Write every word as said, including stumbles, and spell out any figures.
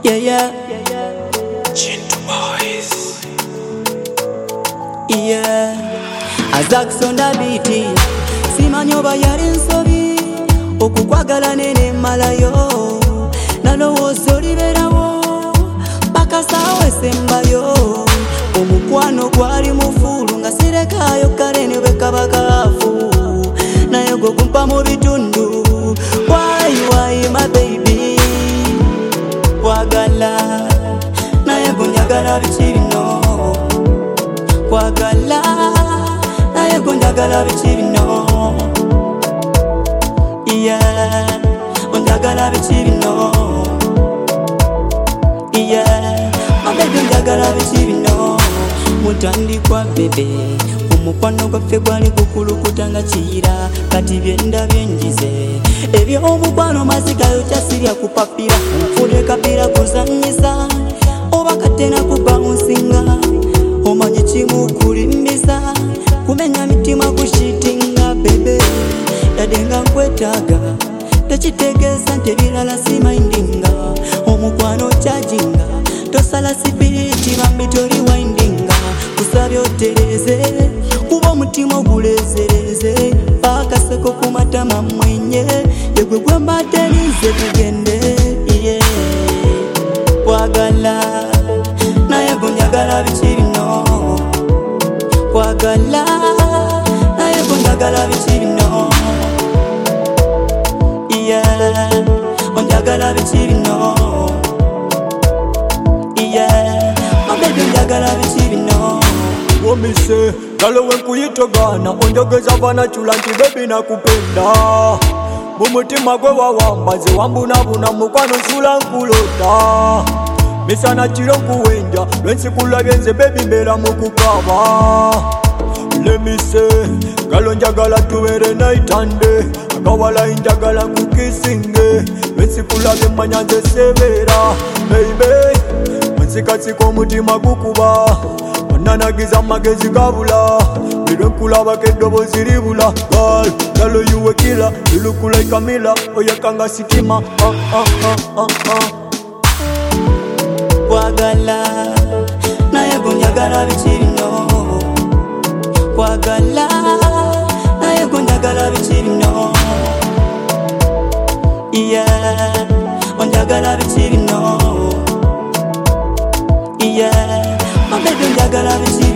Yeah, yeah. Chintu Boys. Yeah. Azakusonda biti simanyi oba yali nsobi okukwagala nene malayo nalowooza oliberawo paka saawa esembayo omukwano gwali mufuulu nga sirekayo kale ne bwe kaba kaafu naye gwe gumpa mu bitundu. Why, why my baby kwagala naye gonjagala biki bino kwagala naye gonjagala biki bino yeah onjagala biki bino yeah mabebi onjagala biki bino mutandikwa bebe omukwano gwaffe gwali gukulukuta nga kiyira kati byenda byenjize eby'omukwano mazigayo kyasirya kupapira nfune kapira kuzanyisa oba katena kubawunsinga omanyi kimu kulimbisa kumenya mitima kushitinga bebe yadenga nkwetaaga tekitegeeza nti ebirala simaindinga omukwano kyajinga tosala sipiriti bambi toli waindinga kusabya otereze kuba omutima ogulezereze pakaseko ku matama mwenye yegwe gwe mbatenize tugende iye kwagala naye gonjagala biki bino kwagala naye gonjagala biki bino iye onjagala biki bino iye mabebi onjagala biki bino womise galo wenkuyitogana onjogeza banachula nti bebi nakupenda mumutima gwe wawambaze wambunabuna mukwano nsula nkulota misana kiro nkuwenja lwensikulabye nze bebi mbeera mukukaba lemise galo njagala tubeere naitande akawala njagala kukisinge lwensikulabye manya nze sebeera beibe mwensikasika omutima gukuba onanagiza amagezi gabula biro nkulabako eddobozi libula gal galo yuwe kila ilukula ikamila oyakanga sitima ah, ah, ah, ah, ah. kwagala naye gonjagala biki bino kwagala naye gonjagala biki bino yeah onjagala biki bino yeah mabebi onjagala biki